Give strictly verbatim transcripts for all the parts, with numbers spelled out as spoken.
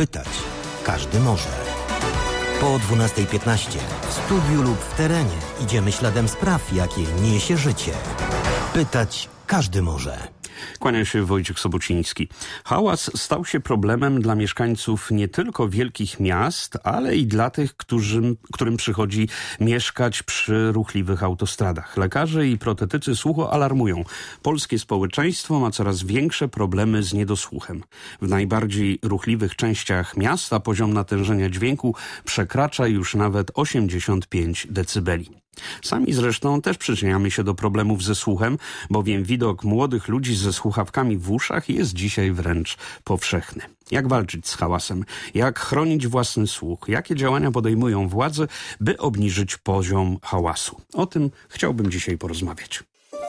Pytać każdy może. Po dwunastej piętnaście w studiu lub w terenie idziemy śladem spraw, jakie niesie życie. Pytać każdy może. Kłania się Wojciech Sobociński. Hałas stał się problemem dla mieszkańców nie tylko wielkich miast, ale i dla tych, którym, którym przychodzi mieszkać przy ruchliwych autostradach. Lekarze i protetycy słuchu alarmują. Polskie społeczeństwo ma coraz większe problemy z niedosłuchem. W najbardziej ruchliwych częściach miasta poziom natężenia dźwięku przekracza już nawet osiemdziesiąt pięć decybeli. Sami zresztą też przyczyniamy się do problemów ze słuchem, bowiem widok młodych ludzi ze słuchawkami w uszach jest dzisiaj wręcz powszechny. Jak walczyć z hałasem? Jak chronić własny słuch? Jakie działania podejmują władze, by obniżyć poziom hałasu? O tym chciałbym dzisiaj porozmawiać.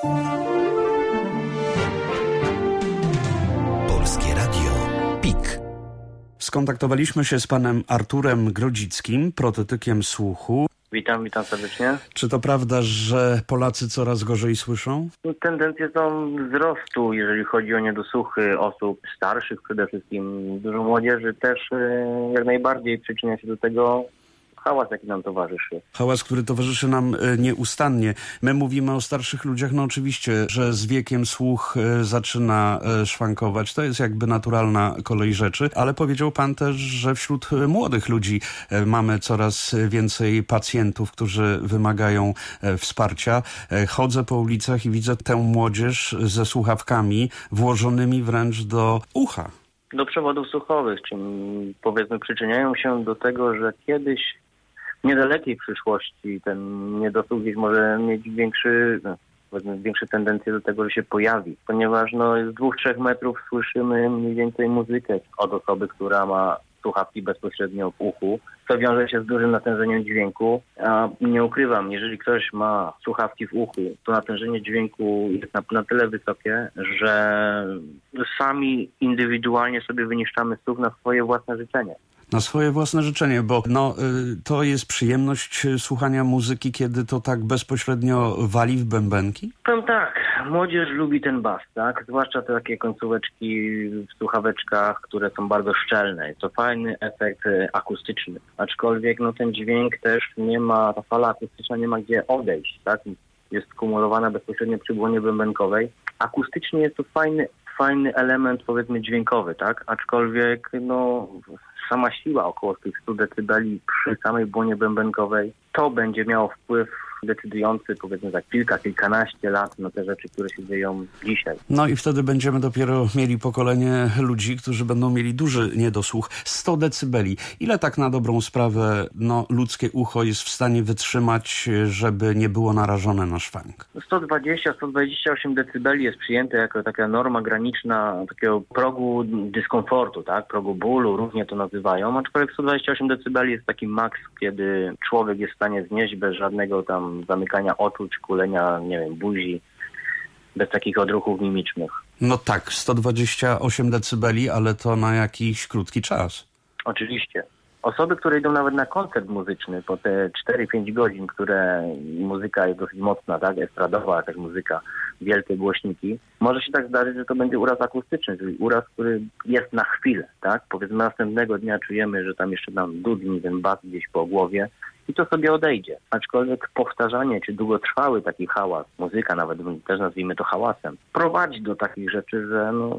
Polskie Radio. Pik. Skontaktowaliśmy się z panem Arturem Grodzickim, protetykiem słuchu. Witam, witam serdecznie. Czy to prawda, że Polacy coraz gorzej słyszą? Tendencje są wzrostu, jeżeli chodzi o niedosłuchy osób starszych przede wszystkim. Dużo młodzieży też jak najbardziej przyczynia się do tego hałas, jaki nam towarzyszy. Hałas, który towarzyszy nam nieustannie. My mówimy o starszych ludziach, no oczywiście, że z wiekiem słuch zaczyna szwankować. To jest jakby naturalna kolej rzeczy, ale powiedział pan też, że wśród młodych ludzi mamy coraz więcej pacjentów, którzy wymagają wsparcia. Chodzę po ulicach i widzę tę młodzież ze słuchawkami włożonymi wręcz do ucha. Do przewodów słuchowych, czyli powiedzmy przyczyniają się do tego, że kiedyś w niedalekiej przyszłości ten niedosłuch gdzieś może mieć większy, no, powiedzmy, większe tendencje do tego, że się pojawi, ponieważ no, z dwóch, trzech metrów słyszymy mniej więcej muzykę od osoby, która ma słuchawki bezpośrednio w uchu, co wiąże się z dużym natężeniem dźwięku. A nie ukrywam, jeżeli ktoś ma słuchawki w uchu, to natężenie dźwięku jest na, na tyle wysokie, że sami indywidualnie sobie wyniszczamy słuch na swoje własne życzenie. Na swoje własne życzenie, bo no, y, to jest przyjemność słuchania muzyki, kiedy to tak bezpośrednio wali w bębenki? Powiem tak, młodzież lubi ten bas, tak? Zwłaszcza te takie końcóweczki w słuchaweczkach, które są bardzo szczelne. To fajny efekt akustyczny. Aczkolwiek no, ten dźwięk też nie ma, ta fala akustyczna nie ma gdzie odejść, tak? Jest skumulowana bezpośrednio przy błonie bębenkowej. Akustycznie jest to fajny, fajny element, powiedzmy, dźwiękowy, tak? Aczkolwiek no... sama siła około tych stu decybeli przy samej błonie bębenkowej, to będzie miało wpływ decydujący, powiedzmy, za kilka, kilkanaście lat na te rzeczy, które się dzieją dzisiaj. No i wtedy będziemy dopiero mieli pokolenie ludzi, którzy będą mieli duży niedosłuch. sto decybeli. Ile tak na dobrą sprawę no, ludzkie ucho jest w stanie wytrzymać, żeby nie było narażone na szwank? sto dwadzieścia do stu dwudziestu ośmiu decybeli jest przyjęte jako taka norma graniczna takiego progu dyskomfortu, tak? Progu bólu, różnie to nazywają. Aczkolwiek sto dwadzieścia osiem decybeli jest taki maks, kiedy człowiek jest w stanie znieść bez żadnego tam zamykania oczu, czy kulenia, nie wiem, buzi, bez takich odruchów mimicznych. No tak, sto dwadzieścia osiem decybeli, ale to na jakiś krótki czas. Oczywiście. Osoby, które idą nawet na koncert muzyczny po te cztery pięć godzin, które muzyka jest dosyć mocna, tak, estradowa jakaś muzyka, wielkie głośniki, może się tak zdarzyć, że to będzie uraz akustyczny, czyli uraz, który jest na chwilę, tak. Powiedzmy następnego dnia czujemy, że tam jeszcze nam dudni ten bas gdzieś po głowie i to sobie odejdzie. Aczkolwiek powtarzanie, czy długotrwały taki hałas, muzyka nawet, też nazwijmy to hałasem, prowadzi do takich rzeczy, że no,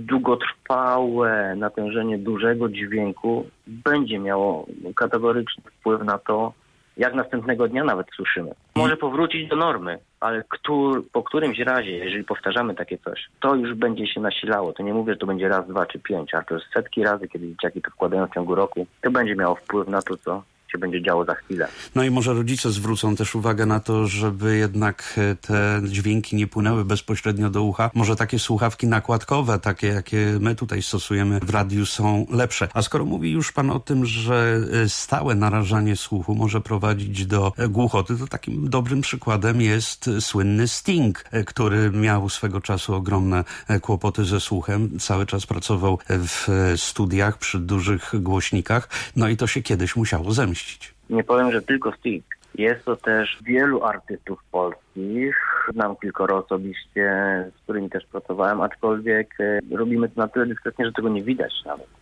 długotrwałe natężenie dużego dźwięku będzie miało kategoryczny wpływ na to, jak następnego dnia nawet słyszymy. Może powrócić do normy, ale któr, po którymś razie, jeżeli powtarzamy takie coś, to już będzie się nasilało. To nie mówię, że to będzie raz, dwa czy pięć, ale to jest setki razy, kiedy dzieciaki to wkładają w ciągu roku. To będzie miało wpływ na to, co się będzie działo za chwilę. No i może rodzice zwrócą też uwagę na to, żeby jednak te dźwięki nie płynęły bezpośrednio do ucha. Może takie słuchawki nakładkowe, takie jakie my tutaj stosujemy w radiu, są lepsze. A skoro mówi już pan o tym, że stałe narażanie słuchu może prowadzić do głuchoty, to takim dobrym przykładem jest słynny Sting, który miał swego czasu ogromne kłopoty ze słuchem. Cały czas pracował w studiach przy dużych głośnikach. No i to się kiedyś musiało zemścić. Nie powiem, że tylko Sting. Jest to też wielu artystów polskich. Znam kilkoro osobiście, z którymi też pracowałem, aczkolwiek robimy to na tyle dyskretnie, że tego nie widać nawet.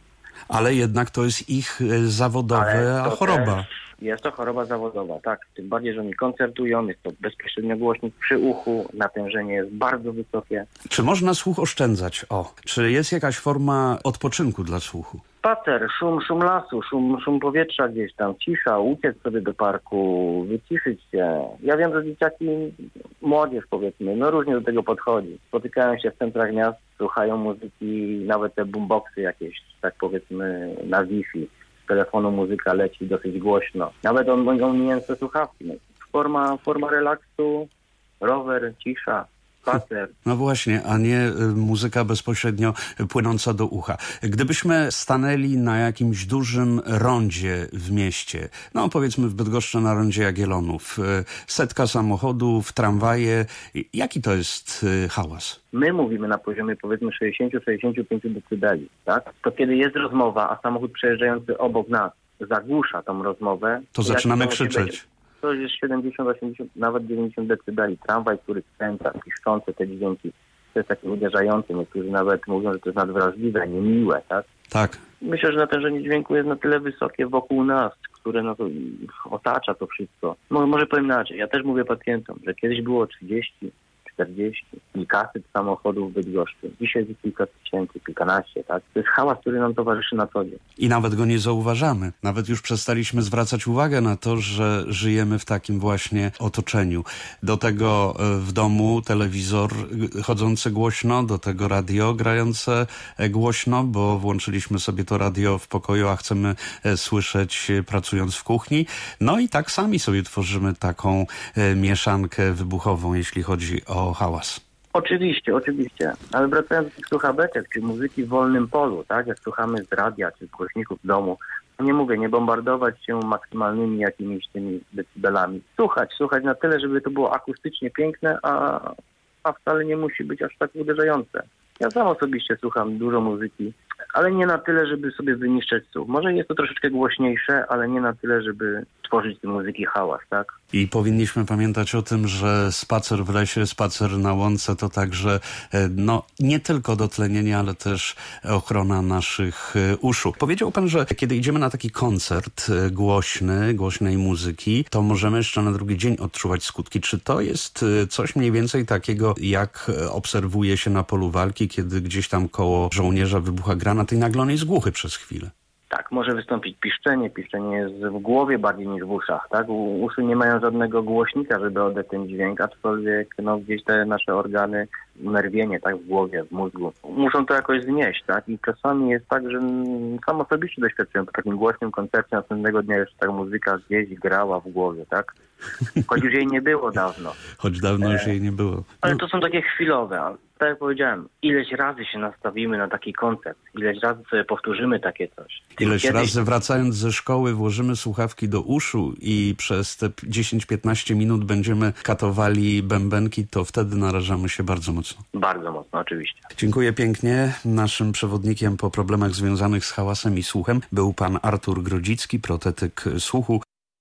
Ale jednak to jest ich zawodowe to choroba. Też jest to choroba zawodowa, tak. Tym bardziej, że oni koncertują, jest to bezpośrednio głośnik przy uchu, natężenie jest bardzo wysokie. Czy można słuch oszczędzać? O, czy jest jakaś forma odpoczynku dla słuchu? Spacer, szum, szum lasu, szum, szum powietrza gdzieś tam, cisza, uciec sobie do parku, wyciszyć się. Ja wiem, że dzieciaki, młodzież powiedzmy, no różnie do tego podchodzi. Spotykają się w centrach miast, słuchają muzyki, nawet te boomboxy jakieś, tak powiedzmy na Wi-Fi. Z telefonu muzyka leci dosyć głośno. Nawet on, on, on mięsne słuchawki. No. Forma, forma relaksu, rower, cisza. Spacer. No właśnie, a nie y, muzyka bezpośrednio płynąca do ucha. Gdybyśmy stanęli na jakimś dużym rondzie w mieście, no powiedzmy w Bydgoszczy na rondzie Jagiellonów, y, setka samochodów, tramwaje, jaki to jest y, hałas? My mówimy na poziomie powiedzmy sześćdziesiąt do sześćdziesięciu pięciu decybeli, tak? To kiedy jest rozmowa, a samochód przejeżdżający obok nas zagłusza tą rozmowę, To zaczynamy krzyczeć. To jest siedemdziesiąt, osiemdziesiąt, nawet dziewięćdziesiąt decybeli. Tramwaj, który skręca, piszczące te dźwięki, to jest takie uderzające. Niektórzy nawet mówią, że to jest nadwrażliwe, niemiłe, tak? Tak. Myślę, że natężenie dźwięku jest na tyle wysokie wokół nas, które no to otacza to wszystko. Może, może powiem inaczej. Ja też mówię pacjentom, że kiedyś było trzydzieści, czterdzieści, kilkaset samochodów w Bydgoszczy. Dzisiaj jest kilka tysięcy, kilkanaście, tak? To jest hałas, który nam towarzyszy na co dzień. I nawet go nie zauważamy. Nawet już przestaliśmy zwracać uwagę na to, że żyjemy w takim właśnie otoczeniu. Do tego w domu telewizor chodzący głośno, do tego radio grające głośno, bo włączyliśmy sobie to radio w pokoju, a chcemy słyszeć pracując w kuchni. No i tak sami sobie tworzymy taką mieszankę wybuchową, jeśli chodzi o hałas. Oczywiście, oczywiście. Ale wracając do tych słuchaweczek, czy muzyki w wolnym polu, tak? Jak słuchamy z radia, czy z głośników w domu, to nie mówię, nie bombardować się maksymalnymi jakimiś tymi decybelami. Słuchać, słuchać na tyle, żeby to było akustycznie piękne, a, a wcale nie musi być aż tak uderzające. Ja sam osobiście słucham dużo muzyki, ale nie na tyle, żeby sobie wyniszczać słuch. Może jest to troszeczkę głośniejsze, ale nie na tyle, żeby tworzyć z tej muzyki hałas, tak? I powinniśmy pamiętać o tym, że spacer w lesie, spacer na łące to także no, nie tylko dotlenienie, ale też ochrona naszych uszu. Powiedział pan, że kiedy idziemy na taki koncert głośny, głośnej muzyki, to możemy jeszcze na drugi dzień odczuwać skutki. Czy to jest coś mniej więcej takiego, jak obserwuje się na polu walki, kiedy gdzieś tam koło żołnierza wybucha granat i nagle on jest głuchy przez chwilę? Tak, może wystąpić piszczenie. Piszczenie jest w głowie bardziej niż w uszach, tak? U, uszy nie mają żadnego głośnika, żeby oddać ten dźwięk, aczkolwiek no, gdzieś te nasze organy, nerwienie, tak, w głowie, w mózgu, muszą to jakoś znieść, tak? I czasami jest tak, że sam osobiście doświadczyłem po takim głośnym koncercie, następnego dnia jeszcze ta muzyka gdzieś grała w głowie, tak? Choć już jej nie było dawno. Choć dawno już jej nie było. Ale to są takie chwilowe, ale tak jak powiedziałem, ileś razy się nastawimy na taki koncert, ileś razy sobie powtórzymy takie coś. Ileś Kiedyś... razy wracając ze szkoły włożymy słuchawki do uszu i przez te dziesięć piętnaście minut będziemy katowali bębenki, to wtedy narażamy się bardzo mocno. Bardzo mocno, oczywiście. Dziękuję pięknie. Naszym przewodnikiem po problemach związanych z hałasem i słuchem był pan Artur Grodzicki, protetyk słuchu.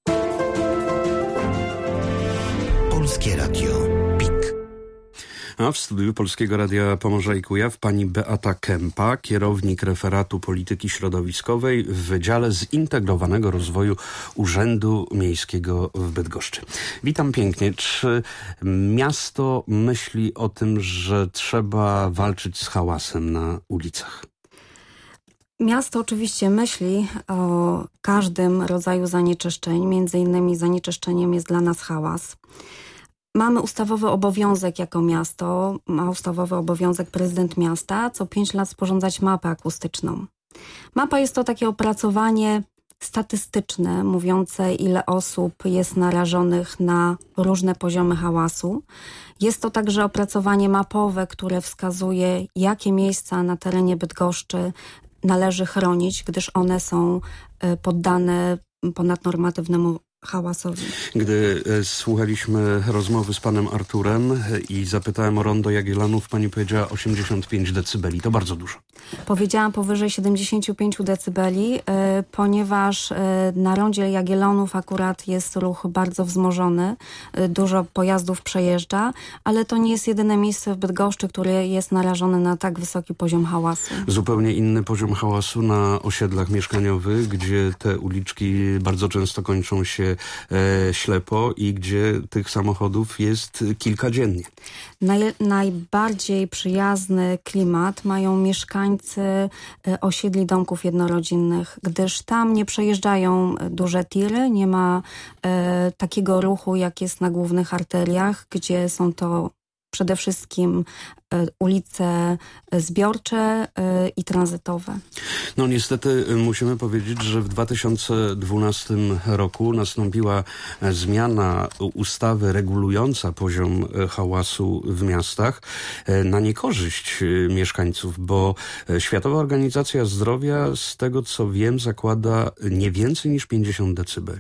Polskie Radio P I K. A w studiu Polskiego Radia Pomorza i Kujaw pani Beata Kępa, kierownik referatu polityki środowiskowej w Wydziale Zintegrowanego Rozwoju Urzędu Miejskiego w Bydgoszczy. Witam pięknie. Czy miasto myśli o tym, że trzeba walczyć z hałasem na ulicach? Miasto oczywiście myśli o każdym rodzaju zanieczyszczeń. Między innymi zanieczyszczeniem jest dla nas hałas. Mamy ustawowy obowiązek jako miasto, ma ustawowy obowiązek prezydent miasta, co pięć lat sporządzać mapę akustyczną. Mapa jest to takie opracowanie statystyczne, mówiące ile osób jest narażonych na różne poziomy hałasu. Jest to także opracowanie mapowe, które wskazuje, jakie miejsca na terenie Bydgoszczy należy chronić, gdyż one są poddane ponadnormatywnemu hałasowi. Gdy e, słuchaliśmy rozmowy z panem Arturem e, i zapytałem o rondo Jagiellonów, pani powiedziała osiemdziesiąt pięć decybeli. To bardzo dużo. Powiedziałam powyżej siedemdziesiąt pięć decybeli, y, ponieważ y, na rondzie Jagiellonów akurat jest ruch bardzo wzmożony. Y, dużo pojazdów przejeżdża, ale to nie jest jedyne miejsce w Bydgoszczy, które jest narażone na tak wysoki poziom hałasu. Zupełnie inny poziom hałasu na osiedlach mieszkaniowych, gdzie te uliczki bardzo często kończą się e, ślepo i gdzie tych samochodów jest kilka dziennie. Naj, najbardziej przyjazny klimat mają mieszkańcy osiedli domków jednorodzinnych, gdyż tam nie przejeżdżają duże tiry, nie ma e, takiego ruchu, jak jest na głównych arteriach, gdzie są to przede wszystkim e, ulice zbiorcze e, i tranzytowe. No niestety musimy powiedzieć, że w dwa tysiące dwunastym roku nastąpiła zmiana ustawy regulująca poziom hałasu w miastach na niekorzyść mieszkańców, bo Światowa Organizacja Zdrowia, z tego co wiem, zakłada nie więcej niż pięćdziesiąt decybeli.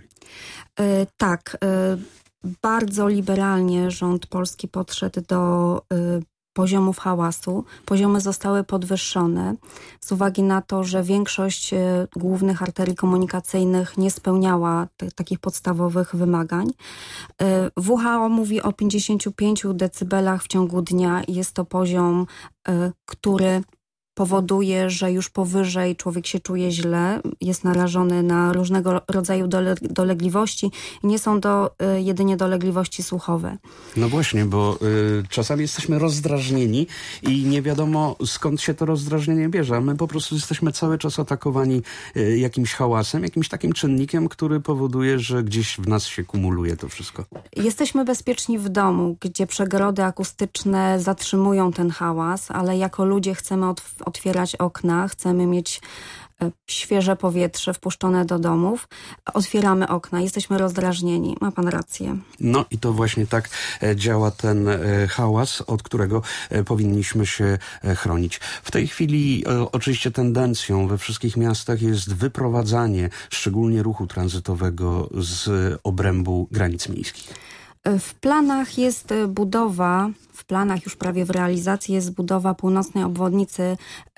E, tak, e, bardzo liberalnie rząd polski podszedł do y, poziomów hałasu. Poziomy zostały podwyższone z uwagi na to, że większość y, głównych arterii komunikacyjnych nie spełniała t- takich podstawowych wymagań. Y, W H O mówi o pięćdziesięciu pięciu decybelach w ciągu dnia i jest to poziom, y, który powoduje, że już powyżej człowiek się czuje źle, jest narażony na różnego rodzaju dole, dolegliwości i nie są to y, jedynie dolegliwości słuchowe. No właśnie, bo y, czasami jesteśmy rozdrażnieni i nie wiadomo skąd się to rozdrażnienie bierze. My po prostu jesteśmy cały czas atakowani y, jakimś hałasem, jakimś takim czynnikiem, który powoduje, że gdzieś w nas się kumuluje to wszystko. Jesteśmy bezpieczni w domu, gdzie przegrody akustyczne zatrzymują ten hałas, ale jako ludzie chcemy otw- otwierać okna, chcemy mieć e, świeże powietrze wpuszczone do domów. Otwieramy okna, jesteśmy rozdrażnieni. Ma pan rację. No i to właśnie tak e, działa ten e, hałas, od którego e, powinniśmy się e, chronić. W tej chwili e, oczywiście tendencją we wszystkich miastach jest wyprowadzanie szczególnie ruchu tranzytowego z obrębu granic miejskich. W planach jest budowa, w planach już prawie w realizacji jest budowa północnej obwodnicy y,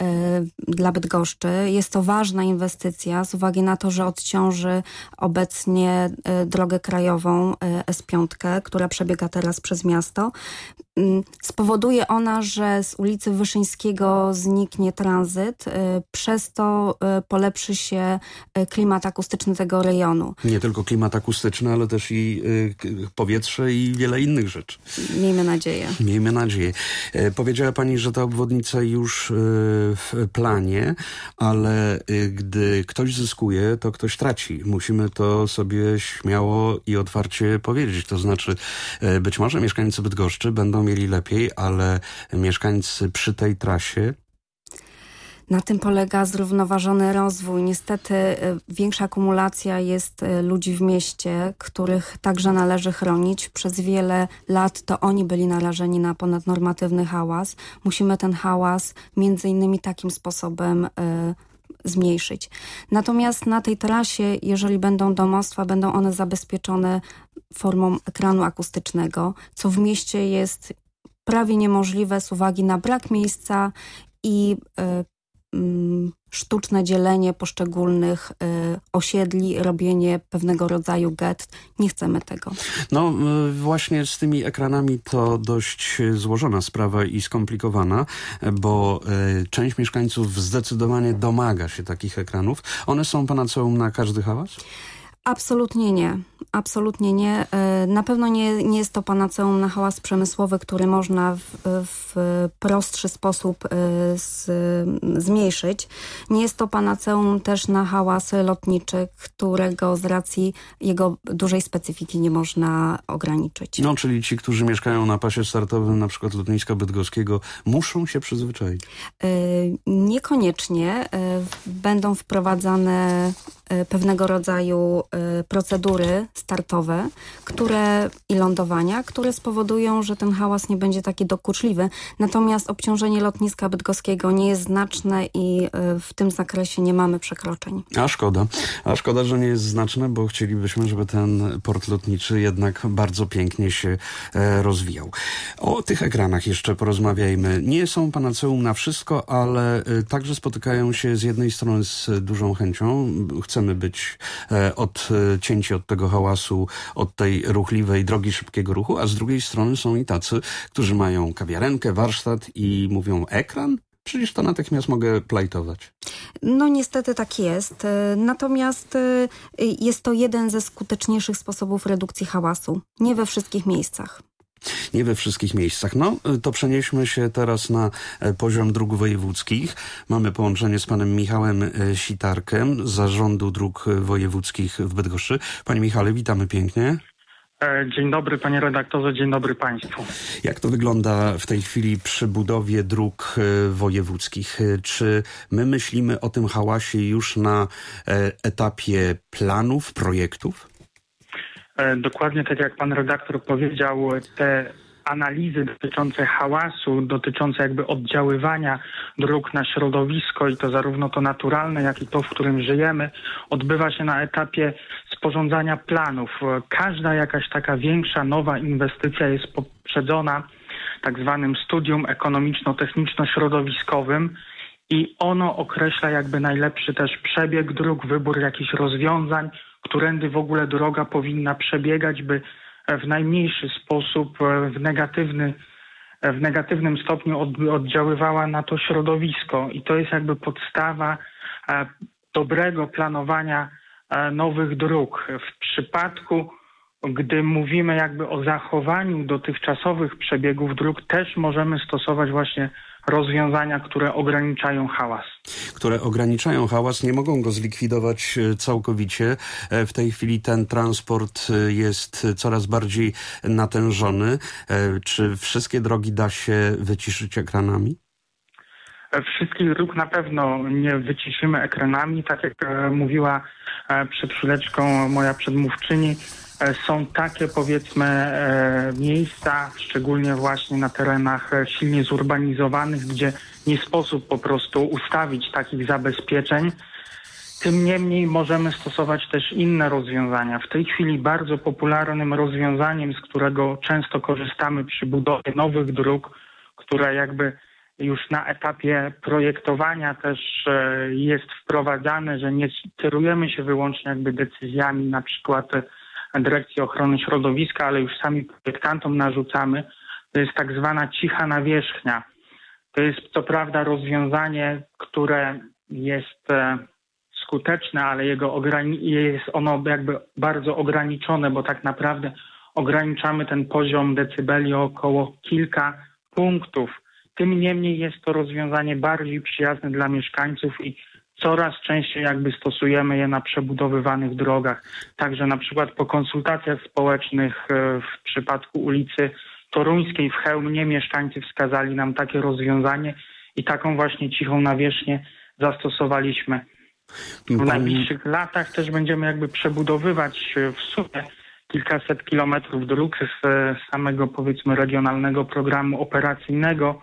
dla Bydgoszczy. Jest to ważna inwestycja z uwagi na to, że odciąży obecnie y, drogę krajową y, S pięć, która przebiega teraz przez miasto. Y, spowoduje ona, że z ulicy Wyszyńskiego zniknie tranzyt, y, przez to y, polepszy się y, klimat akustyczny tego rejonu. Nie tylko klimat akustyczny, ale też i y, powietrze i wiele innych rzeczy. Miejmy nadzieję. Miejmy nadzieję. E, powiedziała pani, że ta obwodnica już e, w planie, ale e, gdy ktoś zyskuje, to ktoś traci. Musimy to sobie śmiało i otwarcie powiedzieć. To znaczy, e, być może mieszkańcy Bydgoszczy będą mieli lepiej, ale mieszkańcy przy tej trasie. Na tym polega zrównoważony rozwój. Niestety y, większa akumulacja jest y, ludzi w mieście, których także należy chronić. Przez wiele lat to oni byli narażeni na ponadnormatywny hałas. Musimy ten hałas między innymi takim sposobem y, zmniejszyć. Natomiast na tej trasie, jeżeli będą domostwa, będą one zabezpieczone formą ekranu akustycznego, co w mieście jest prawie niemożliwe z uwagi na brak miejsca i y, sztuczne dzielenie poszczególnych y, osiedli, robienie pewnego rodzaju gett. Nie chcemy tego. No y, właśnie z tymi ekranami to dość złożona sprawa i skomplikowana, bo y, część mieszkańców zdecydowanie domaga się takich ekranów. One są panaceum na każdy hałas? Absolutnie nie. Absolutnie nie. Na pewno nie, nie jest to panaceum na hałas przemysłowy, który można w, w prostszy sposób z, zmniejszyć. Nie jest to panaceum też na hałas lotniczy, którego z racji jego dużej specyfiki nie można ograniczyć. No, czyli ci, którzy mieszkają na pasie startowym, na przykład lotniska bydgoskiego, muszą się przyzwyczaić? Niekoniecznie. Będą wprowadzane pewnego rodzaju procedury ramki startowe, które i lądowania, które spowodują, że ten hałas nie będzie taki dokuczliwy. Natomiast obciążenie lotniska bydgoskiego nie jest znaczne i w tym zakresie nie mamy przekroczeń. A szkoda. A szkoda, że nie jest znaczne, bo chcielibyśmy, żeby ten port lotniczy jednak bardzo pięknie się e, rozwijał. O tych ekranach jeszcze porozmawiajmy. Nie są panaceum na wszystko, ale e, także spotykają się z jednej strony z dużą chęcią. Chcemy być e, odcięci od tego hałasu, od tej ruchliwej drogi szybkiego ruchu, a z drugiej strony są i tacy, którzy mają kawiarenkę, warsztat i mówią: ekran? Przecież to natychmiast mogę plajtować. No niestety tak jest. Natomiast jest to jeden ze skuteczniejszych sposobów redukcji hałasu. Nie we wszystkich miejscach. Nie we wszystkich miejscach. No, to przenieśmy się teraz na poziom dróg wojewódzkich. Mamy połączenie z panem Michałem Sitarkiem z Zarządu Dróg Wojewódzkich w Bydgoszczy. Panie Michale, witamy pięknie. Dzień dobry panie redaktorze, dzień dobry państwu. Jak to wygląda w tej chwili przy budowie dróg wojewódzkich? Czy my myślimy o tym hałasie już na etapie planów, projektów? Dokładnie tak jak pan redaktor powiedział, te analizy dotyczące hałasu, dotyczące jakby oddziaływania dróg na środowisko i to zarówno to naturalne, jak i to, w którym żyjemy, odbywa się na etapie sporządzania planów. Każda jakaś taka większa, nowa inwestycja jest poprzedzona tak zwanym studium ekonomiczno-techniczno-środowiskowym i ono określa jakby najlepszy też przebieg dróg, wybór jakichś rozwiązań, którędy w ogóle droga powinna przebiegać, by w najmniejszy sposób, w negatywny, w negatywnym stopniu od, oddziaływała na to środowisko. I to jest jakby podstawa e, dobrego planowania e, nowych dróg. W przypadku, gdy mówimy jakby o zachowaniu dotychczasowych przebiegów dróg, też możemy stosować właśnie rozwiązania, które ograniczają hałas. Które ograniczają hałas, nie mogą go zlikwidować całkowicie. W tej chwili ten transport jest coraz bardziej natężony. Czy wszystkie drogi da się wyciszyć ekranami? Wszystkich dróg na pewno nie wyciszymy ekranami. Tak jak mówiła przed chwileczką moja przedmówczyni, są takie, powiedzmy, miejsca, szczególnie właśnie na terenach silnie zurbanizowanych, gdzie nie sposób po prostu ustawić takich zabezpieczeń. Tym niemniej możemy stosować też inne rozwiązania. W tej chwili bardzo popularnym rozwiązaniem, z którego często korzystamy przy budowie nowych dróg, które jakby już na etapie projektowania też jest wprowadzane, że nie kierujemy się wyłącznie jakby decyzjami na przykład Dyrekcji Ochrony Środowiska, ale już sami projektantom narzucamy, to jest tak zwana cicha nawierzchnia. To jest co prawda rozwiązanie, które jest e, skuteczne, ale jego ograni- jest ono jakby bardzo ograniczone, bo tak naprawdę ograniczamy ten poziom decybeli o około kilka punktów. Tym niemniej jest to rozwiązanie bardziej przyjazne dla mieszkańców i coraz częściej jakby stosujemy je na przebudowywanych drogach. Także na przykład po konsultacjach społecznych w przypadku ulicy Toruńskiej w Chełmie mieszkańcy wskazali nam takie rozwiązanie i taką właśnie cichą nawierzchnię zastosowaliśmy. W najbliższych latach też będziemy jakby przebudowywać w sumie kilkaset kilometrów dróg z samego, powiedzmy, regionalnego programu operacyjnego.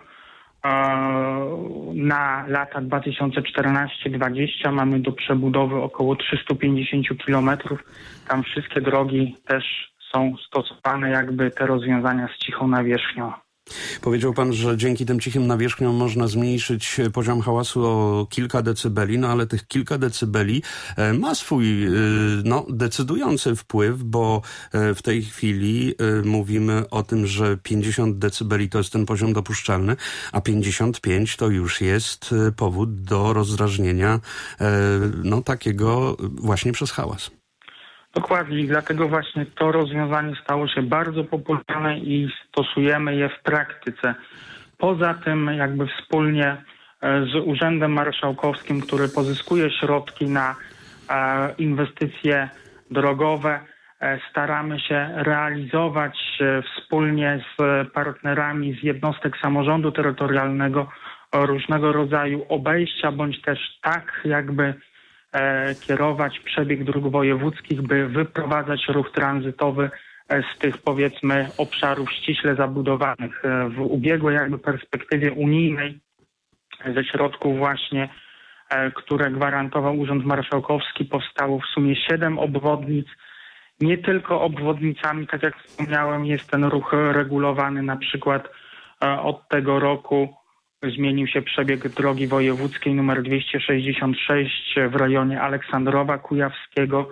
Na lata dwa tysiące czternasty do dwudziestego mamy do przebudowy około trzysta pięćdziesiąt kilometrów. Tam wszystkie drogi też są stosowane jakby te rozwiązania z cichą nawierzchnią. Powiedział pan, że dzięki tym cichym nawierzchniom można zmniejszyć poziom hałasu o kilka decybeli, no ale tych kilka decybeli ma swój no, decydujący wpływ, bo w tej chwili mówimy o tym, że pięćdziesiąt decybeli to jest ten poziom dopuszczalny, a pięćdziesiąt pięć to już jest powód do rozdrażnienia no, takiego właśnie przez hałas. Dokładnie i dlatego właśnie to rozwiązanie stało się bardzo popularne i stosujemy je w praktyce. Poza tym jakby wspólnie z Urzędem Marszałkowskim, który pozyskuje środki na inwestycje drogowe, staramy się realizować wspólnie z partnerami z jednostek samorządu terytorialnego różnego rodzaju obejścia, bądź też tak jakby e, kierować przebieg dróg wojewódzkich, by wyprowadzać ruch tranzytowy z tych, powiedzmy, obszarów ściśle zabudowanych. W ubiegłej jakby perspektywie unijnej ze środków właśnie, które gwarantował Urząd Marszałkowski, powstało w sumie siedem obwodnic. Nie tylko obwodnicami, tak jak wspomniałem, jest ten ruch regulowany. Na przykład od tego roku zmienił się przebieg drogi wojewódzkiej numer dwieście sześćdziesiąt sześć w rejonie Aleksandrowa Kujawskiego.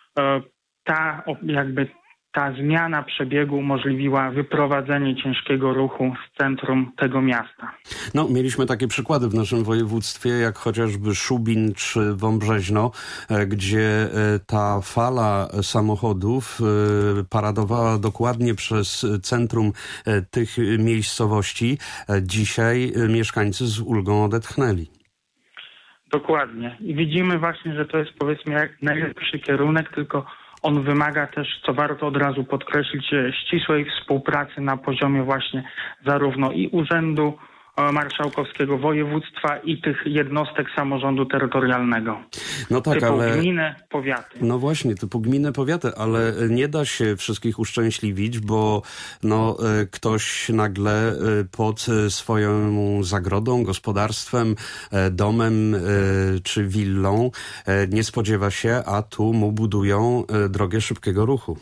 Ta jakby Ta zmiana przebiegu umożliwiła wyprowadzenie ciężkiego ruchu z centrum tego miasta. No, mieliśmy takie przykłady w naszym województwie, jak chociażby Szubin czy Wąbrzeźno, gdzie ta fala samochodów paradowała dokładnie przez centrum tych miejscowości. Dzisiaj mieszkańcy z ulgą odetchnęli. Dokładnie. I widzimy właśnie, że to jest, powiedzmy, jak najlepszy kierunek, tylko on wymaga też, co warto od razu podkreślić, ścisłej współpracy na poziomie właśnie zarówno i Urzędu Marszałkowskiego, województwa i tych jednostek samorządu terytorialnego. No tak, typu ale... gminy, powiaty. No właśnie, typu gminy, powiaty, ale nie da się wszystkich uszczęśliwić, bo no, ktoś nagle pod swoją zagrodą, gospodarstwem, domem czy willą nie spodziewa się, a tu mu budują drogę szybkiego ruchu.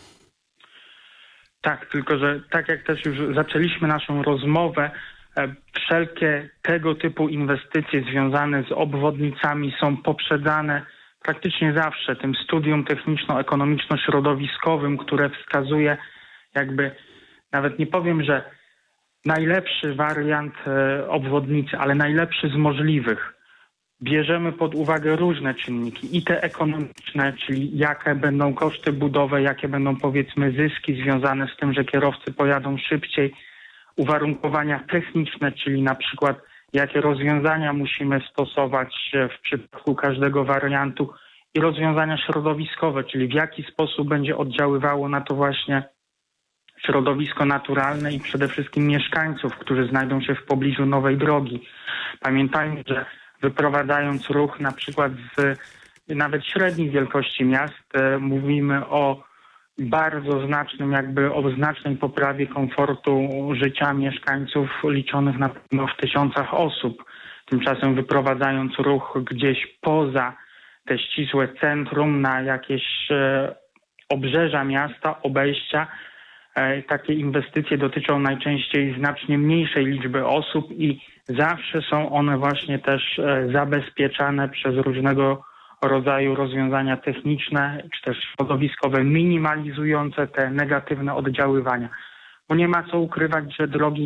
Tak, tylko że tak jak też już zaczęliśmy naszą rozmowę, wszelkie tego typu inwestycje związane z obwodnicami są poprzedzane praktycznie zawsze tym studium techniczno-ekonomiczno-środowiskowym, które wskazuje jakby, nawet nie powiem, że najlepszy wariant obwodnicy, ale najlepszy z możliwych. Bierzemy pod uwagę różne czynniki, i te ekonomiczne, czyli jakie będą koszty budowy, jakie będą, powiedzmy, zyski związane z tym, że kierowcy pojadą szybciej, uwarunkowania techniczne, czyli na przykład jakie rozwiązania musimy stosować w przypadku każdego wariantu, i rozwiązania środowiskowe, czyli w jaki sposób będzie oddziaływało na to właśnie środowisko naturalne i przede wszystkim mieszkańców, którzy znajdą się w pobliżu nowej drogi. Pamiętajmy, że wyprowadzając ruch na przykład z nawet średnich wielkości miast, mówimy o bardzo znacznym, jakby o znacznej poprawie komfortu życia mieszkańców liczonych na pewno w tysiącach osób. Tymczasem wyprowadzając ruch gdzieś poza te ścisłe centrum na jakieś e, obrzeża miasta, obejścia, e, takie inwestycje dotyczą najczęściej znacznie mniejszej liczby osób i zawsze są one właśnie też e, zabezpieczane przez różnego rodzaju rozwiązania techniczne czy też środowiskowe, minimalizujące te negatywne oddziaływania. Bo nie ma co ukrywać, że drogi,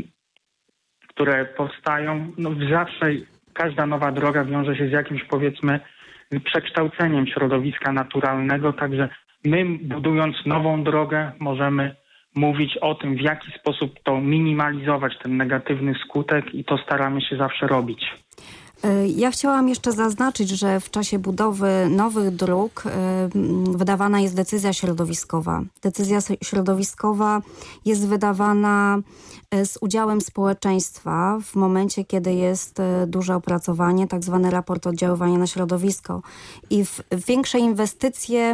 które powstają, no zawsze każda nowa droga wiąże się z jakimś, powiedzmy, przekształceniem środowiska naturalnego, także my, budując nową drogę, możemy mówić o tym, w jaki sposób to minimalizować, ten negatywny skutek, i to staramy się zawsze robić. Ja chciałam jeszcze zaznaczyć, że w czasie budowy nowych dróg wydawana jest decyzja środowiskowa. Decyzja środowiskowa jest wydawana z udziałem społeczeństwa w momencie, kiedy jest duże opracowanie, tak zwany raport oddziaływania na środowisko. I w większe inwestycje,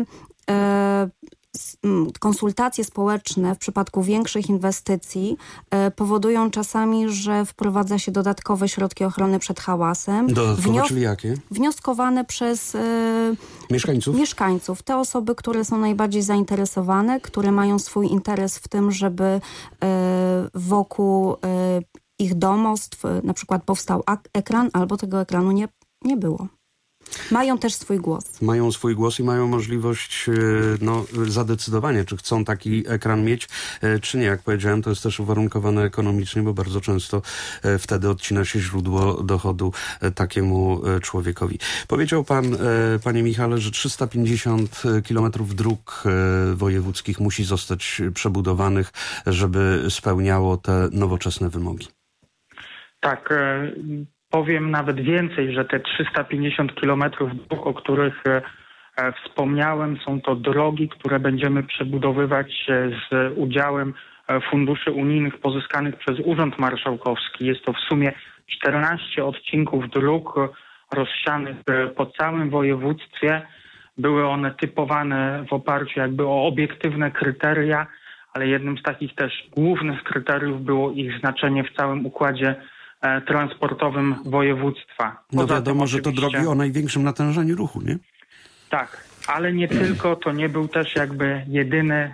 konsultacje społeczne w przypadku większych inwestycji powodują czasami, że wprowadza się dodatkowe środki ochrony przed hałasem. Dodatkowe, Wnios- czyli jakie? Wnioskowane przez y, mieszkańców? mieszkańców. Te osoby, które są najbardziej zainteresowane, które mają swój interes w tym, żeby y, wokół y, ich domostw y, na przykład powstał ak- ekran, albo tego ekranu nie, nie było. Mają też swój głos. Mają swój głos i mają możliwość no, zadecydowania, czy chcą taki ekran mieć, czy nie. Jak powiedziałem, to jest też uwarunkowane ekonomicznie, bo bardzo często wtedy odcina się źródło dochodu takiemu człowiekowi. Powiedział pan, panie Michale, że trzysta pięćdziesiąt kilometrów dróg wojewódzkich musi zostać przebudowanych, żeby spełniało te nowoczesne wymogi. Tak, powiem nawet więcej, że te trzysta pięćdziesiąt kilometrów dróg, o których e, wspomniałem, są to drogi, które będziemy przebudowywać z udziałem funduszy unijnych pozyskanych przez Urząd Marszałkowski. Jest to w sumie czternaście odcinków dróg rozsianych po całym województwie. Były one typowane w oparciu jakby o obiektywne kryteria, ale jednym z takich też głównych kryteriów było ich znaczenie w całym układzie e, transportowym województwa. No Poza wiadomo, tym, że to oczywiście, drogi o największym natężeniu ruchu, nie? Tak, ale nie tylko, to nie był też jakby jedyny,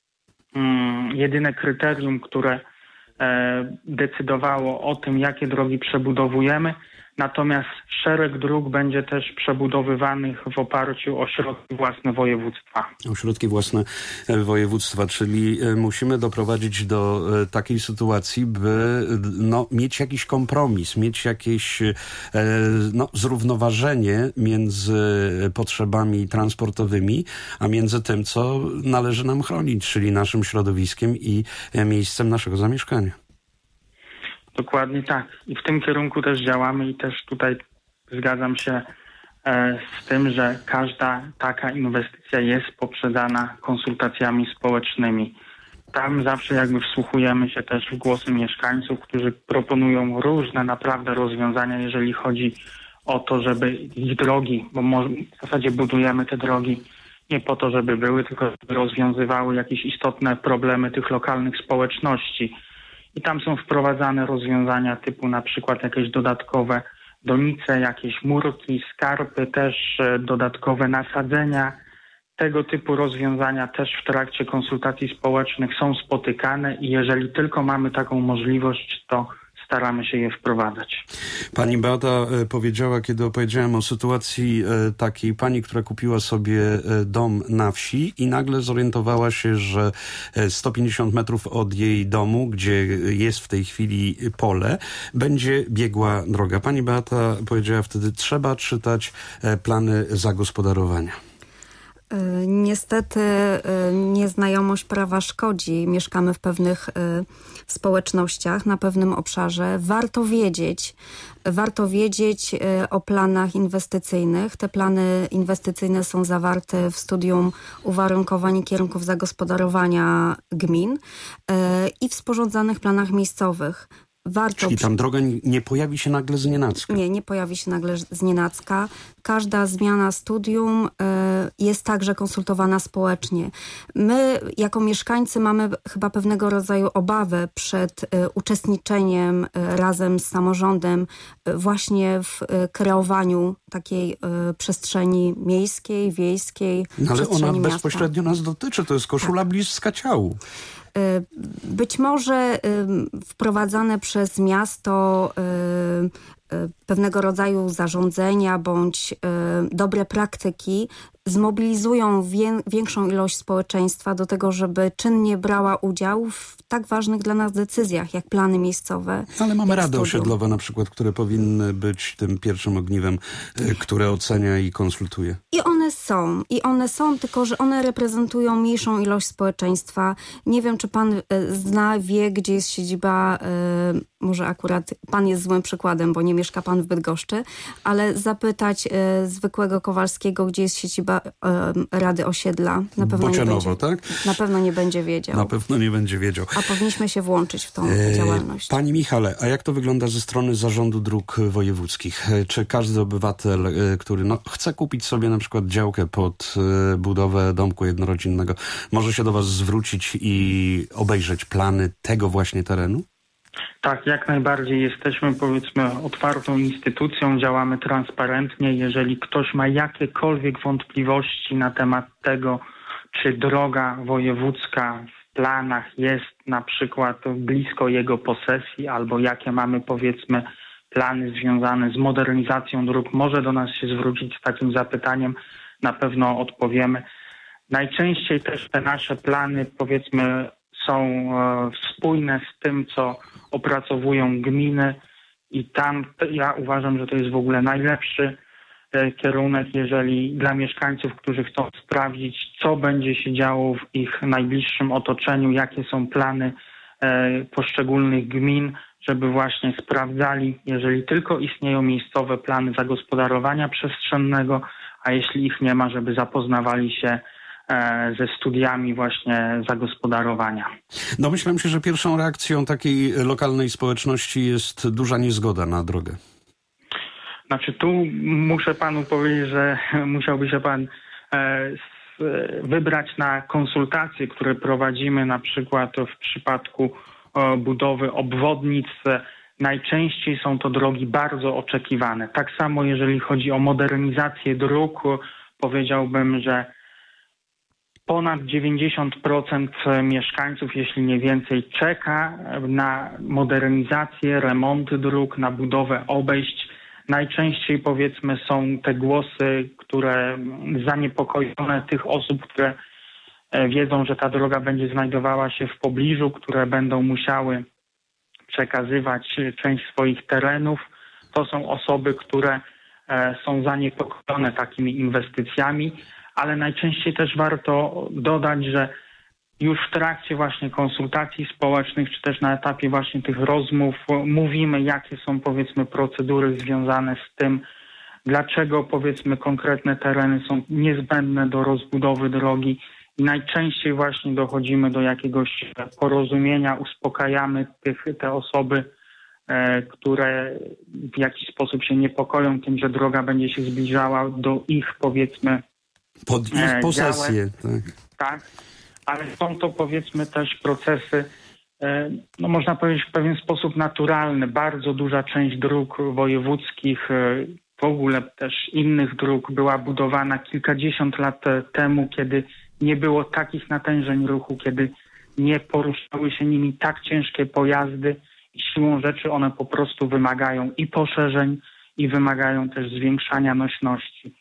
mm, jedyne kryterium, które e, decydowało o tym, jakie drogi przebudowujemy. Natomiast szereg dróg będzie też przebudowywanych w oparciu o środki własne województwa. O środki własne województwa, czyli musimy doprowadzić do takiej sytuacji, by no, mieć jakiś kompromis, mieć jakieś no, zrównoważenie między potrzebami transportowymi, a między tym, co należy nam chronić, czyli naszym środowiskiem i miejscem naszego zamieszkania. Dokładnie tak. I w tym kierunku też działamy i też tutaj zgadzam się e, z tym, że każda taka inwestycja jest poprzedzana konsultacjami społecznymi. Tam zawsze jakby wsłuchujemy się też w głosy mieszkańców, którzy proponują różne naprawdę rozwiązania, jeżeli chodzi o to, żeby ich drogi, bo może, w zasadzie budujemy te drogi nie po to, żeby były, tylko żeby rozwiązywały jakieś istotne problemy tych lokalnych społeczności. I tam są wprowadzane rozwiązania typu na przykład jakieś dodatkowe donice, jakieś murki, skarpy, też dodatkowe nasadzenia. Tego typu rozwiązania też w trakcie konsultacji społecznych są spotykane i jeżeli tylko mamy taką możliwość, to staramy się je wprowadzać. Pani Beata powiedziała, kiedy opowiedziałem o sytuacji takiej pani, która kupiła sobie dom na wsi i nagle zorientowała się, że sto pięćdziesiąt metrów od jej domu, gdzie jest w tej chwili pole, będzie biegła droga. Pani Beata powiedziała wtedy, trzeba czytać plany zagospodarowania. Niestety nieznajomość prawa szkodzi. Mieszkamy w pewnych społecznościach, na pewnym obszarze. Warto wiedzieć, warto wiedzieć o planach inwestycyjnych. Te plany inwestycyjne są zawarte w studium uwarunkowań i kierunków zagospodarowania gmin i w sporządzanych planach miejscowych. Warto Czyli tam droga nie pojawi się nagle znienacka? Nie, nie pojawi się nagle znienacka. Każda zmiana studium y, jest także konsultowana społecznie. My jako mieszkańcy mamy chyba pewnego rodzaju obawę przed y, uczestniczeniem y, razem z samorządem y, właśnie w y, kreowaniu takiej y, przestrzeni miejskiej, wiejskiej, no, ale przestrzeni ona miasta. Bezpośrednio nas dotyczy. To jest koszula tak. bliska ciału. Być może wprowadzane przez miasto pewnego rodzaju zarządzenia bądź dobre praktyki zmobilizują wie, większą ilość społeczeństwa do tego, żeby czynnie brała udział w tak ważnych dla nas decyzjach, jak plany miejscowe. Ale mamy rady studium. osiedlowe na przykład, które powinny być tym pierwszym ogniwem, które ocenia i konsultuje. I one są. I one są, tylko że one reprezentują mniejszą ilość społeczeństwa. Nie wiem, czy pan zna, wie, gdzie jest siedziba, y, może akurat pan jest złym przykładem, bo nie mieszka pan w Bydgoszczy, ale zapytać y, zwykłego Kowalskiego, gdzie jest siedziba y, Rady Osiedla. Na pewno Bocianowo, nie będzie, tak? Na pewno nie będzie wiedział. Na pewno nie będzie wiedział. A powinniśmy się włączyć w tą e, działalność. Pani Michale, a jak to wygląda ze strony Zarządu Dróg Wojewódzkich? Czy każdy obywatel, który no, chce kupić sobie na przykład działkę pod y, budowę domku jednorodzinnego, może się do was zwrócić i obejrzeć plany tego właśnie terenu? Tak, jak najbardziej jesteśmy, powiedzmy, otwartą instytucją, działamy transparentnie. Jeżeli ktoś ma jakiekolwiek wątpliwości na temat tego, czy droga wojewódzka w planach jest na przykład blisko jego posesji, albo jakie mamy, powiedzmy, plany związane z modernizacją dróg, może do nas się zwrócić z takim zapytaniem, na pewno odpowiemy. Najczęściej też te nasze plany, powiedzmy, są e, spójne z tym, co opracowują gminy i tam ja uważam, że to jest w ogóle najlepszy e, kierunek, jeżeli dla mieszkańców, którzy chcą sprawdzić, co będzie się działo w ich najbliższym otoczeniu, jakie są plany e, poszczególnych gmin, żeby właśnie sprawdzali, jeżeli tylko istnieją miejscowe plany zagospodarowania przestrzennego, a jeśli ich nie ma, żeby zapoznawali się ze studiami właśnie zagospodarowania. Domyślam się, że pierwszą reakcją takiej lokalnej społeczności jest duża niezgoda na drogę. Znaczy tu muszę panu powiedzieć, że musiałby się pan e, wybrać na konsultacje, które prowadzimy na przykład w przypadku e, budowy obwodnic. Najczęściej są to drogi bardzo oczekiwane. Tak samo jeżeli chodzi o modernizację dróg, powiedziałbym, że ponad dziewięćdziesiąt procent mieszkańców, jeśli nie więcej, czeka na modernizację, remonty dróg, na budowę obejść. Najczęściej powiedzmy są te głosy, które zaniepokojone tych osób, które wiedzą, że ta droga będzie znajdowała się w pobliżu, które będą musiały przekazywać część swoich terenów. To są osoby, które są zaniepokojone takimi inwestycjami, ale najczęściej też warto dodać, że już w trakcie właśnie konsultacji społecznych, czy też na etapie właśnie tych rozmów mówimy, jakie są powiedzmy procedury związane z tym, dlaczego powiedzmy konkretne tereny są niezbędne do rozbudowy drogi. I najczęściej właśnie dochodzimy do jakiegoś porozumienia, uspokajamy tych, te osoby, e, które w jakiś sposób się niepokoją tym, że droga będzie się zbliżała do ich powiedzmy pod ich e, posesję. Tak. tak, ale są to powiedzmy też procesy, e, no można powiedzieć w pewien sposób naturalny. Bardzo duża część dróg wojewódzkich, e, w ogóle też innych dróg była budowana kilkadziesiąt lat temu, kiedy nie było takich natężeń ruchu, kiedy nie poruszały się nimi tak ciężkie pojazdy i siłą rzeczy one po prostu wymagają i poszerzeń, i wymagają też zwiększania nośności.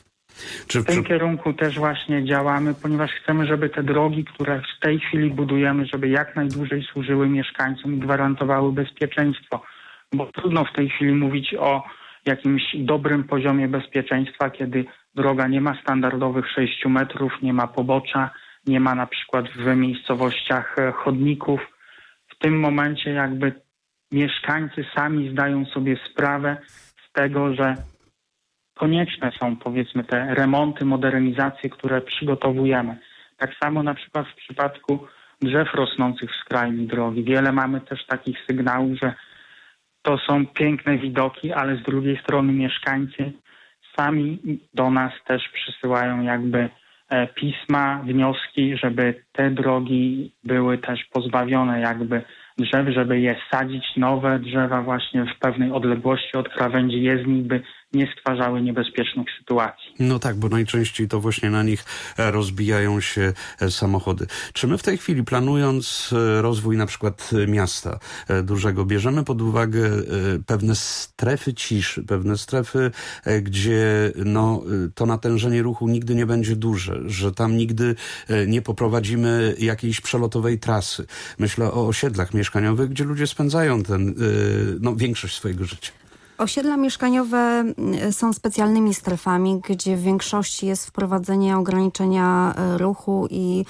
Czy, w tym czy... kierunku też właśnie działamy, ponieważ chcemy, żeby te drogi, które w tej chwili budujemy, żeby jak najdłużej służyły mieszkańcom i gwarantowały bezpieczeństwo. Bo trudno w tej chwili mówić o jakimś dobrym poziomie bezpieczeństwa, kiedy droga nie ma standardowych sześciu metrów, nie ma pobocza, nie ma na przykład w miejscowościach chodników. W tym momencie jakby mieszkańcy sami zdają sobie sprawę z tego, że konieczne są powiedzmy te remonty, modernizacje, które przygotowujemy. Tak samo na przykład w przypadku drzew rosnących w skrajni drogi. Wiele mamy też takich sygnałów, że to są piękne widoki, ale z drugiej strony mieszkańcy sami do nas też przysyłają jakby pisma, wnioski, żeby te drogi były też pozbawione jakby drzew, żeby je sadzić, nowe drzewa właśnie w pewnej odległości od krawędzi jezdni, by nie stwarzały niebezpiecznych sytuacji. No tak, bo najczęściej to właśnie na nich rozbijają się samochody. Czy my w tej chwili, planując rozwój na przykład miasta dużego, bierzemy pod uwagę pewne strefy ciszy, pewne strefy, gdzie no, to natężenie ruchu nigdy nie będzie duże, że tam nigdy nie poprowadzimy jakiejś przelotowej trasy? Myślę o osiedlach mieszkaniowych, gdzie ludzie spędzają ten, no, większość swojego życia. Osiedla mieszkaniowe są specjalnymi strefami, gdzie w większości jest wprowadzenie ograniczenia ruchu i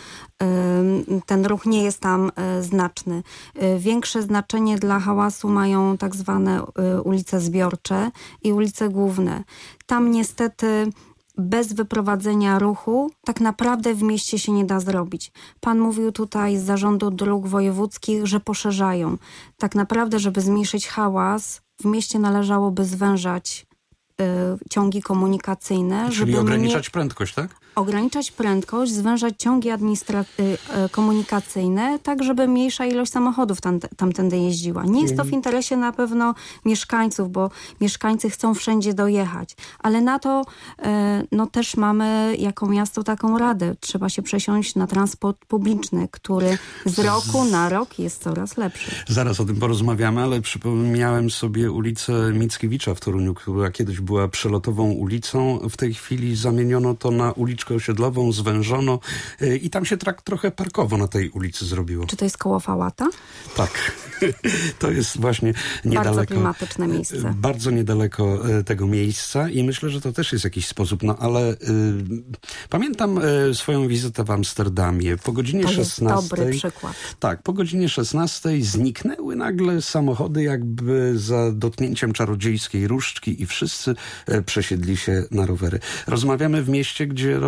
ten ruch nie jest tam znaczny. Większe znaczenie dla hałasu mają tak zwane ulice zbiorcze i ulice główne. Tam niestety bez wyprowadzenia ruchu tak naprawdę w mieście się nie da zrobić. Pan mówił tutaj z Zarządu Dróg Wojewódzkich, że poszerzają. Tak naprawdę, żeby zmniejszyć hałas, w mieście należałoby zwężać y, ciągi komunikacyjne. Czyli żeby ograniczać mnie... prędkość, tak? Ograniczać prędkość, zwężać ciągi administra... y, komunikacyjne, tak żeby mniejsza ilość samochodów tam, tamtędy jeździła. Nie jest to w interesie na pewno mieszkańców, bo mieszkańcy chcą wszędzie dojechać. Ale na to y, no też mamy jako miasto taką radę. Trzeba się przesiąść na transport publiczny, który z roku na rok jest coraz lepszy. Zaraz o tym porozmawiamy, ale przypomniałem sobie ulicę Mickiewicza w Toruniu, która kiedyś była przelotową ulicą. W tej chwili zamieniono to na uliczkę osiedlową, zwężono i tam się tak trochę parkowo na tej ulicy zrobiło. Czy to jest koło Fałata? Tak. To jest właśnie niedaleko. Bardzo klimatyczne miejsce. Bardzo niedaleko tego miejsca i myślę, że to też jest jakiś sposób, no ale y, pamiętam y, swoją wizytę w Amsterdamie. Po godzinie to szesnastej. To jest dobry przykład. Tak, po godzinie szesnastej zniknęły nagle samochody jakby za dotknięciem czarodziejskiej różdżki i wszyscy y, przesiedli się na rowery. Rozmawiamy w mieście, gdzie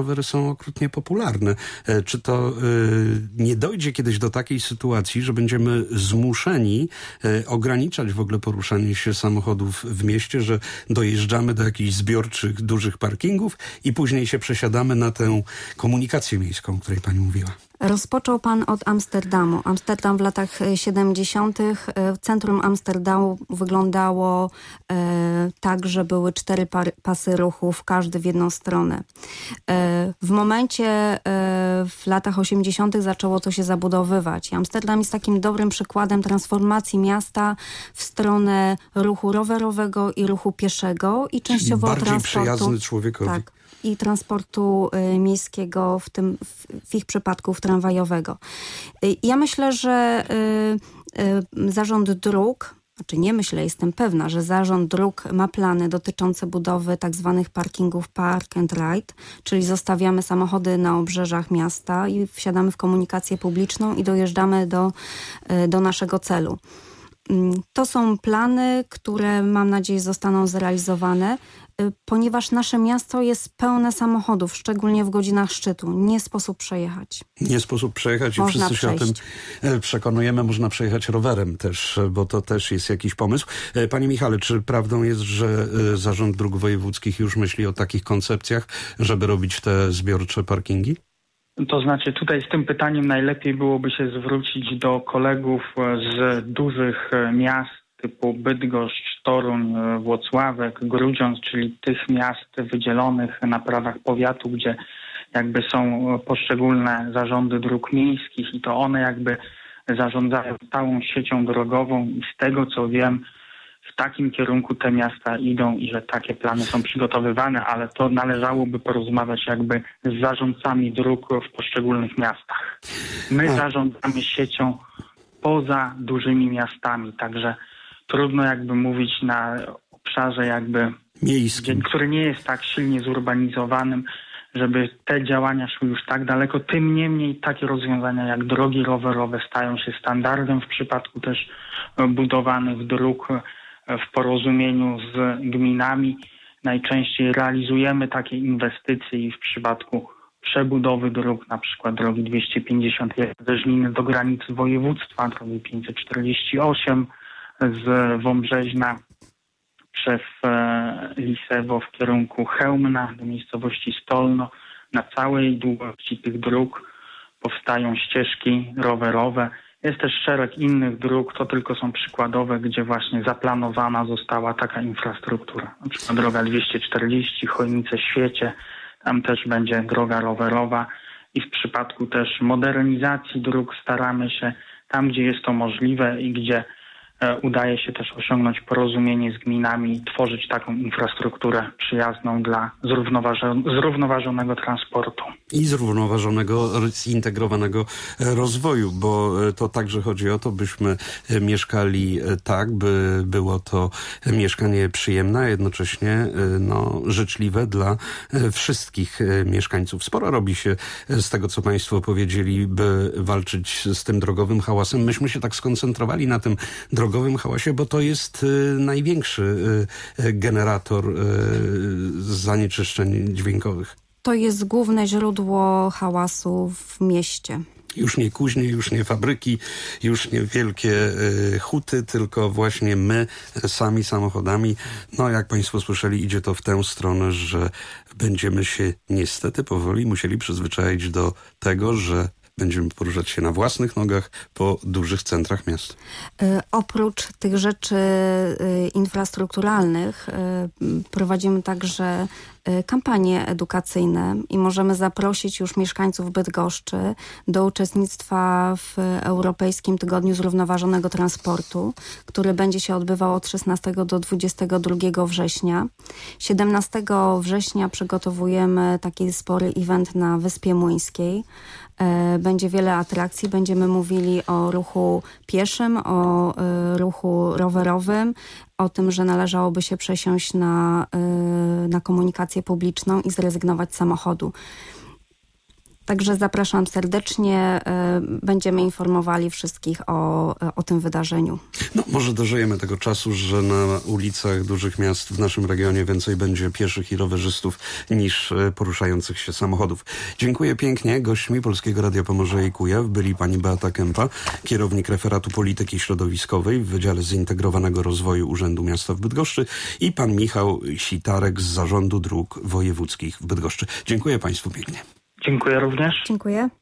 rowery są okrutnie popularne. Czy to nie dojdzie kiedyś do takiej sytuacji, że będziemy zmuszeni ograniczać w ogóle poruszanie się samochodów w mieście, że dojeżdżamy do jakichś zbiorczych, dużych parkingów i później się przesiadamy na tę komunikację miejską, o której pani mówiła? Rozpoczął pan od Amsterdamu. Amsterdam w latach siedemdziesiątych. Centrum Amsterdamu wyglądało e, tak, że były cztery par, pasy ruchów, każdy w jedną stronę. E, w momencie, e, w latach osiemdziesiątych zaczęło to się zabudowywać. I Amsterdam jest takim dobrym przykładem transformacji miasta w stronę ruchu rowerowego i ruchu pieszego i częściowo bardziej transportu. przyjazny człowiekowi. Tak. I transportu y, miejskiego, w tym w, w ich przypadku tramwajowego. Y, ja myślę, że y, y, zarząd dróg, znaczy nie myślę, jestem pewna, że zarząd dróg ma plany dotyczące budowy tak zwanych parkingów park and ride, czyli zostawiamy samochody na obrzeżach miasta i wsiadamy w komunikację publiczną i dojeżdżamy do, y, do naszego celu. To są plany, które mam nadzieję zostaną zrealizowane, ponieważ nasze miasto jest pełne samochodów, szczególnie w godzinach szczytu. Nie sposób przejechać. Nie sposób przejechać i Można wszyscy przejść. się o tym przekonujemy. Można przejechać rowerem też, bo to też jest jakiś pomysł. Panie Michale, czy prawdą jest, że Zarząd Dróg Wojewódzkich już myśli o takich koncepcjach, żeby robić te zbiorcze parkingi? To znaczy tutaj z tym pytaniem najlepiej byłoby się zwrócić do kolegów z dużych miast typu Bydgoszcz, Toruń, Włocławek, Grudziądz, czyli tych miast wydzielonych na prawach powiatu, gdzie jakby są poszczególne zarządy dróg miejskich i to one jakby zarządzają całą siecią drogową i z tego co wiem, w takim kierunku te miasta idą i że takie plany są przygotowywane, ale to należałoby porozmawiać jakby z zarządcami dróg w poszczególnych miastach. My zarządzamy siecią poza dużymi miastami, także trudno jakby mówić na obszarze jakby miejskim, który nie jest tak silnie zurbanizowanym, żeby te działania szły już tak daleko. Tym niemniej takie rozwiązania jak drogi rowerowe stają się standardem w przypadku też budowanych dróg w porozumieniu z gminami. Najczęściej realizujemy takie inwestycje i w przypadku przebudowy dróg, na przykład drogi dwieście pięćdziesiąt jeden ze Żniny do granicy województwa, drogi pięćset czterdzieści osiem z Wąbrzeźna przez e, Lisewo w kierunku Chełmna do miejscowości Stolno. Na całej długości tych dróg powstają ścieżki rowerowe. Jest też szereg innych dróg, to tylko są przykładowe, gdzie właśnie zaplanowana została taka infrastruktura. Na przykład droga dwieście czterdzieści, Chojnice-Świecie, tam też będzie droga rowerowa i w przypadku też modernizacji dróg staramy się tam, gdzie jest to możliwe i gdzie udaje się też osiągnąć porozumienie z gminami, tworzyć taką infrastrukturę przyjazną dla zrównoważonego transportu. I zrównoważonego, zintegrowanego rozwoju, bo to także chodzi o to, byśmy mieszkali tak, by było to mieszkanie przyjemne, a jednocześnie no, życzliwe dla wszystkich mieszkańców. Sporo robi się z tego, co państwo powiedzieli, by walczyć z tym drogowym hałasem. Myśmy się tak skoncentrowali na tym drogowym hałasie, bo to jest y, największy y, generator y, zanieczyszczeń dźwiękowych. To jest główne źródło hałasu w mieście. Już nie kuźnie, już nie fabryki, już nie wielkie y, huty, tylko właśnie my sami samochodami. No jak państwo słyszeli, idzie to w tę stronę, że będziemy się niestety powoli musieli przyzwyczaić do tego, że będziemy poruszać się na własnych nogach po dużych centrach miast. Y, oprócz tych rzeczy y, infrastrukturalnych y, prowadzimy także y, kampanie edukacyjne i możemy zaprosić już mieszkańców Bydgoszczy do uczestnictwa w Europejskim Tygodniu Zrównoważonego Transportu, który będzie się odbywał od szesnastego do dwudziestego drugiego września. siedemnastego września przygotowujemy taki spory event na Wyspie Młyńskiej. Będzie wiele atrakcji, będziemy mówili o ruchu pieszym, o y, ruchu rowerowym, o tym, że należałoby się przesiąść na, y, na komunikację publiczną i zrezygnować z samochodu. Także zapraszam serdecznie. Będziemy informowali wszystkich o, o tym wydarzeniu. No, może dożyjemy tego czasu, że na ulicach dużych miast w naszym regionie więcej będzie pieszych i rowerzystów niż poruszających się samochodów. Dziękuję pięknie. Gośćmi Polskiego Radia Pomorze i Kujaw byli pani Beata Kępa, kierownik referatu polityki środowiskowej w Wydziale Zintegrowanego Rozwoju Urzędu Miasta w Bydgoszczy i pan Michał Sitarek z Zarządu Dróg Wojewódzkich w Bydgoszczy. Dziękuję państwu pięknie. Dziękuję również. Dziękuję.